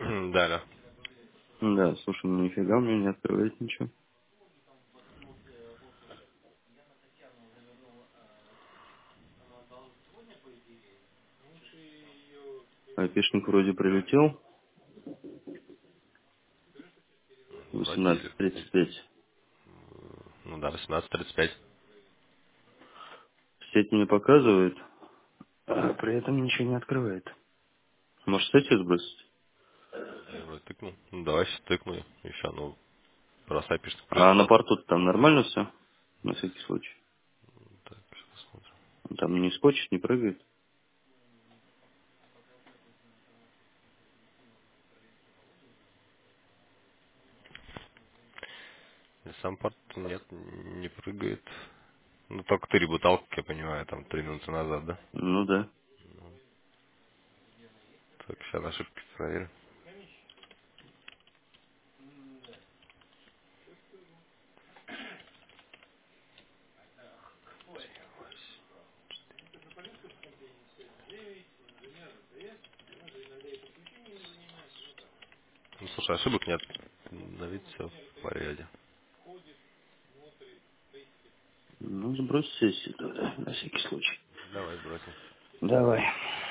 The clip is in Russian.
Да, да. Да, слушай, ну нифига у меня не открывает ничего. Айпишник вроде прилетел. Вроде или- 18:35. ну да, 18:35. Сеть мне показывает, а при этом ничего не открывает. Может, сеть сбросить? Я вроде тыкнул. Ну давай сейчас тыкну еще, ну, раз айпишник А на прилетел. порту там нормально все? На всякий случай. Так, сейчас посмотрим. Там не скочит, не прыгает. И сам порт нет, не прыгает. Ну, только ты ребутал, как я понимаю, там 3 минуты назад, да? Ну да. Так, сейчас ошибки проверим. Ну, слушай, ошибок нет. На вид все в порядке. Ну, сбрось сессию тогда, на всякий случай. Давай сбросим. Давай.